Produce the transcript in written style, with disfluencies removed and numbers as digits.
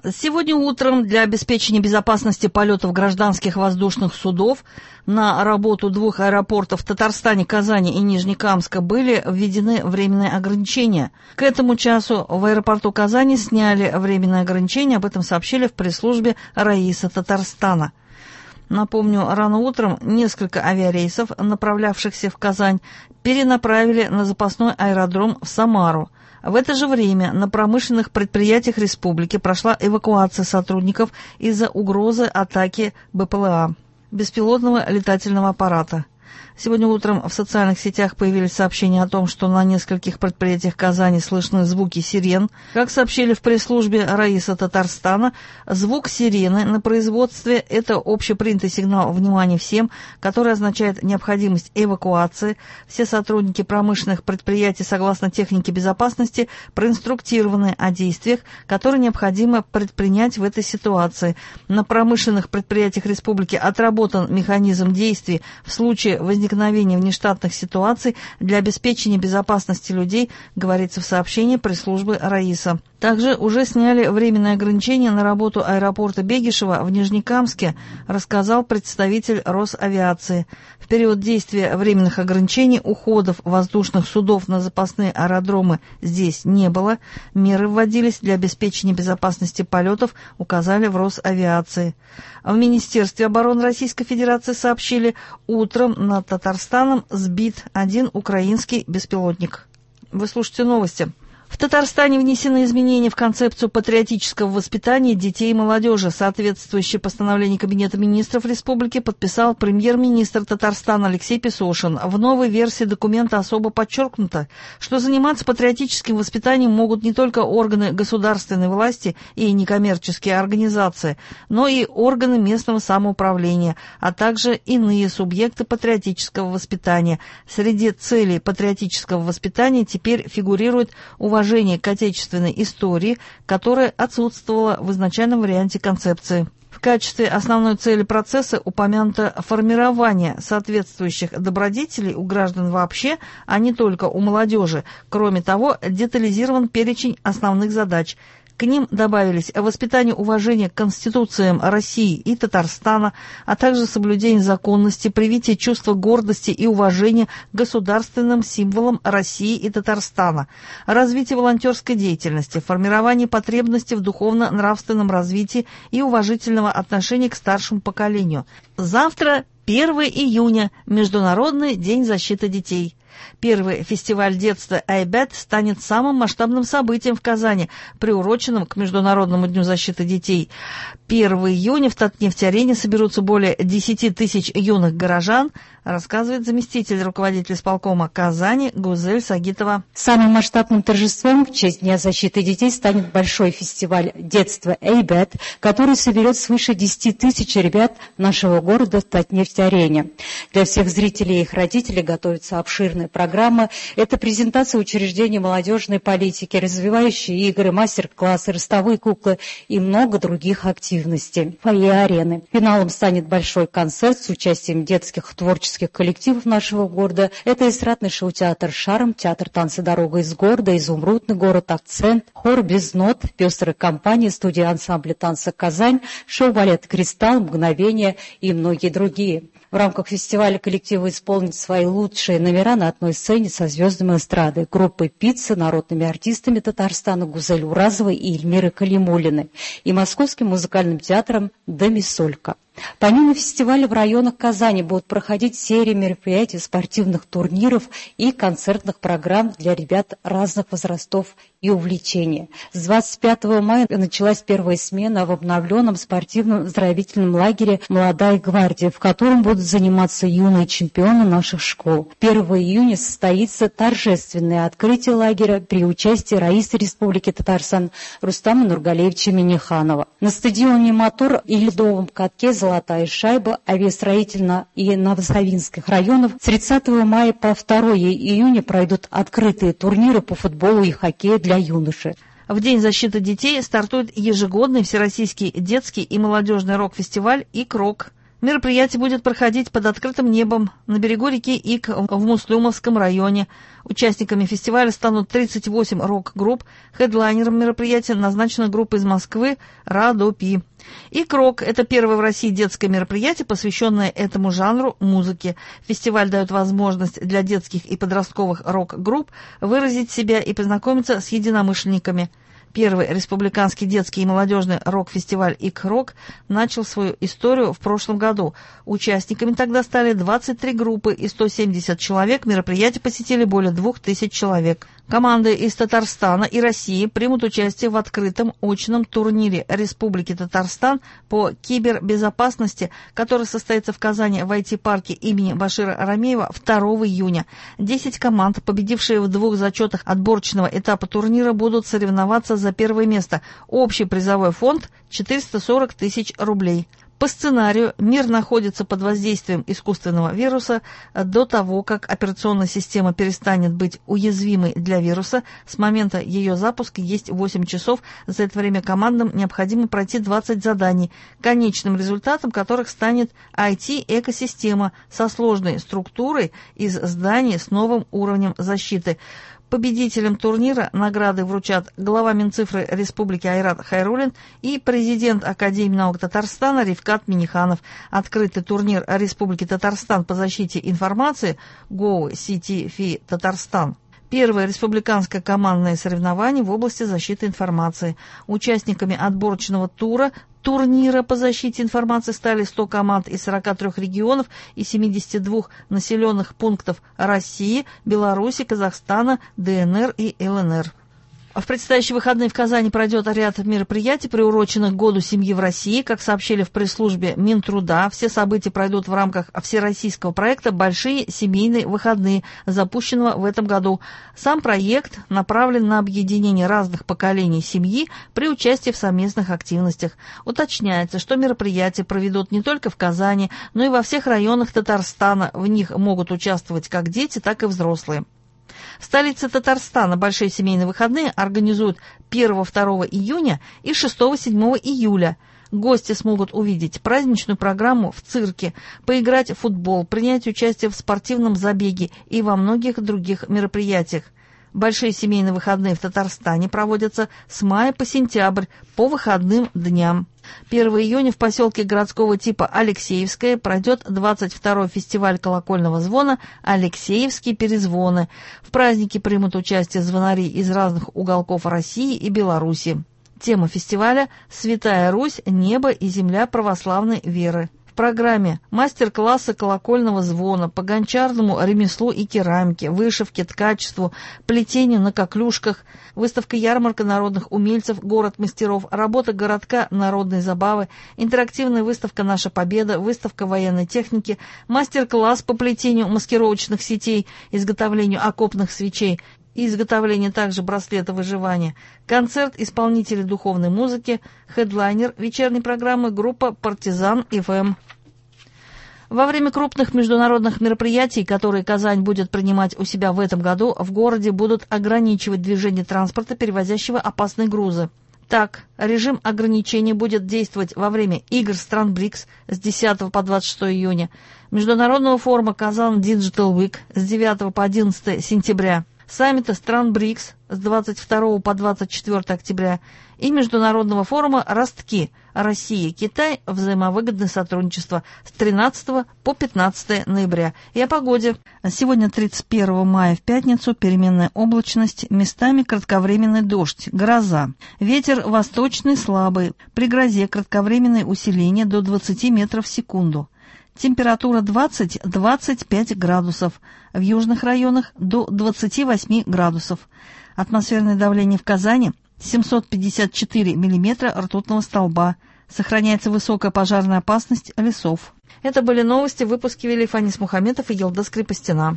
Сегодня утром для обеспечения безопасности полетов гражданских воздушных судов на работу двух аэропортов в Татарстане, Казани и Нижнекамска были введены временные ограничения. К этому часу в аэропорту Казани сняли временные ограничения, об этом сообщили в пресс-службе РАИСа Татарстана. Напомню, рано утром несколько авиарейсов, направлявшихся в Казань, перенаправили на запасной аэродром в Самару. В это же время на промышленных предприятиях республики прошла эвакуация сотрудников из-за угрозы атаки БПЛА, беспилотного летательного аппарата. Сегодня утром в социальных сетях появились сообщения о том, что на нескольких предприятиях Казани слышны звуки сирен. Как сообщили в пресс-службе РАИСа Татарстана, звук сирены на производстве – это общепринятый сигнал внимания всем, который означает необходимость эвакуации. Все сотрудники промышленных предприятий, согласно технике безопасности, проинструктированы о действиях, которые необходимо предпринять в этой ситуации. На промышленных предприятиях республики отработан механизм действий в случае возникновения внештатных ситуаций для обеспечения безопасности людей, говорится в сообщении пресс-службы РАИСа. Также уже сняли временные ограничения на работу аэропорта Бегишева в Нижнекамске, рассказал представитель Росавиации. В период действия временных ограничений уходов воздушных судов на запасные аэродромы здесь не было. Меры вводились для обеспечения безопасности полетов, указали в Росавиации. В Министерстве обороны Российской Федерации сообщили, утром над Татарстаном сбит один украинский беспилотник. Вы слушаете новости. В Татарстане внесены изменения в концепцию патриотического воспитания детей и молодежи. Соответствующее постановление Кабинета министров республики подписал премьер-министр Татарстана Алексей Песошин. В новой версии документа особо подчеркнуто, что заниматься патриотическим воспитанием могут не только органы государственной власти и некоммерческие организации, но и органы местного самоуправления, а также иные субъекты патриотического воспитания. Среди целей патриотического воспитания теперь фигурирует уважение к отечественной истории, которая отсутствовала в изначальном варианте концепции. В качестве основной цели процесса упомянуто формирование соответствующих добродетелей у граждан вообще, а не только у молодежи. Кроме того, детализирован перечень основных задач. К ним добавились воспитание уважения к конституциям России и Татарстана, а также соблюдение законности, привитие чувства гордости и уважения к государственным символам России и Татарстана, развитие волонтерской деятельности, формирование потребностей в духовно-нравственном развитии и уважительного отношения к старшему поколению. Завтра, 1 июня, Международный день защиты детей. Первый фестиваль детства iBet станет самым масштабным событием в Казани, приуроченным к Международному дню защиты детей. 1 июня в Татнефть-арене соберутся более 10 тысяч юных горожан, рассказывает заместитель руководителя исполкома Казани Гузель Сагитова. Самым масштабным торжеством в честь Дня защиты детей станет большой фестиваль детства iBet, который соберет свыше 10 тысяч ребят нашего города в Татнефть-арене. Для всех зрителей и их родителей готовится обширная программа. Это презентация учреждений молодежной политики, развивающие игры, мастер-классы, ростовые куклы и много других активностей. Фойе арены. Финалом станет большой концерт с участием детских творческих коллективов нашего города. Это эстрадный шоу-театр «Шарм», театр танца «Дорога из города», «Изумрудный город», «Акцент», хор «Без нот», пестрая компания, студия ансамбля танца «Казань», шоу-балет «Кристалл», «Мгновение» и многие другие. В рамках фестиваля коллективы исполнят свои лучшие номера на одной сцене со звездами эстрады, группой «Пицца», народными артистами Татарстана Гузель Уразовой и Эльмиры Калимуллиной и Московским музыкальным театром «Домисолька». Помимо фестиваля в районах Казани будут проходить серии мероприятий, спортивных турниров и концертных программ для ребят разных возрастов и увлечений. С 25 мая началась первая смена в обновленном спортивном оздоровительном лагере «Молодая гвардия», в котором будут заниматься юные чемпионы наших школ. 1 июня состоится торжественное открытие лагеря при участии Раисы Республики Татарстан Рустама Нургалеевича Миниханова. На стадионе «Мотор» и ледовом катке «Золотая шайба» авиастроительно- и Новосавинских районов с 30 мая по 2 июня пройдут открытые турниры по футболу и хоккею для юношей. В День защиты детей стартует ежегодный всероссийский детский и молодежный рок-фестиваль «ИК-РОК». Мероприятие будет проходить под открытым небом на берегу реки Ик в Муслюмовском районе. Участниками фестиваля станут 38 рок-групп. Хедлайнером мероприятия назначена группа из Москвы «Радопи». Ик-рок – это первое в России детское мероприятие, посвященное этому жанру музыки. Фестиваль дает возможность для детских и подростковых рок-групп выразить себя и познакомиться с единомышленниками. Первый республиканский детский и молодежный рок-фестиваль «Ик-рок» начал свою историю в прошлом году. Участниками тогда стали 23 группы и 170 человек. Мероприятие посетили более 2000 человек. Команды из Татарстана и России примут участие в открытом очном турнире Республики Татарстан по кибербезопасности, который состоится в Казани в IT-парке имени Башира Рамеева 2 июня. 10 команд, победившие в 2 зачетах отборочного этапа турнира, будут соревноваться за первое место. Общий призовой фонд – 440 тысяч рублей. По сценарию мир находится под воздействием искусственного вируса. До того, как операционная система перестанет быть уязвимой для вируса, с момента ее запуска есть 8 часов. За это время командам необходимо пройти 20 заданий, конечным результатом которых станет IT-экосистема со сложной структурой из зданий с новым уровнем защиты. Победителям турнира награды вручат глава Минцифры Республики Айрат Хайруллин и президент Академии наук Татарстана Рифкат Миниханов. Открытый турнир Республики Татарстан по защите информации Go-CTFI Татарстан. Первое республиканское командное соревнование в области защиты информации. Участниками отборочного турнира по защите информации стали 100 команд из 43 регионов и 72 населенных пунктов России, Беларуси, Казахстана, ДНР и ЛНР. В предстоящие выходные в Казани пройдет ряд мероприятий, приуроченных к Году семьи в России. Как сообщили в пресс-службе Минтруда, все события пройдут в рамках всероссийского проекта «Большие семейные выходные», запущенного в этом году. Сам проект направлен на объединение разных поколений семьи при участии в совместных активностях. Уточняется, что мероприятия проведут не только в Казани, но и во всех районах Татарстана. В них могут участвовать как дети, так и взрослые. В столице Татарстана большие семейные выходные организуют 1-2 июня и 6-7 июля. Гости смогут увидеть праздничную программу в цирке, поиграть в футбол, принять участие в спортивном забеге и во многих других мероприятиях. Большие семейные выходные в Татарстане проводятся с мая по сентябрь по выходным дням. 1 июня в поселке городского типа Алексеевское пройдет 22-й фестиваль колокольного звона «Алексеевские перезвоны». В празднике примут участие звонари из разных уголков России и Беларуси. Тема фестиваля «Святая Русь, небо и земля православной веры». В программе мастер-классы колокольного звона по гончарному ремеслу и керамике, вышивке, ткачеству, плетению на коклюшках, выставка-ярмарка народных умельцев, город мастеров, работа городка народной забавы, интерактивная выставка «Наша победа», выставка военной техники, мастер-класс по плетению маскировочных сетей, изготовлению окопных свечей, и изготовление также браслета выживания, концерт исполнителей духовной музыки, хедлайнер вечерней программы группа «Партизан ФМ». Во время крупных международных мероприятий, которые Казань будет принимать у себя в этом году, в городе будут ограничивать движение транспорта, перевозящего опасные грузы. Так, режим ограничений будет действовать во время игр стран БРИКС с 10 по 26 июня, Международного форума «Казан Digital Week» с 9 по 11 сентября, саммита стран БРИКС с 22 по 24 октября и Международного форума «Ростки. Россия. Китай. Взаимовыгодное сотрудничество» с 13 по 15 ноября. И о погоде. Сегодня 31 мая в пятницу переменная облачность, местами кратковременный дождь, гроза. Ветер восточный слабый, при грозе кратковременное усиление до 20 метров в секунду. Температура 20-25 градусов, в южных районах до 28 градусов. Атмосферное давление в Казани 754 миллиметра ртутного столба. Сохраняется высокая пожарная опасность лесов. Это были новости, выпуски вели Фанис Мухаметов и Елдас Крепостина.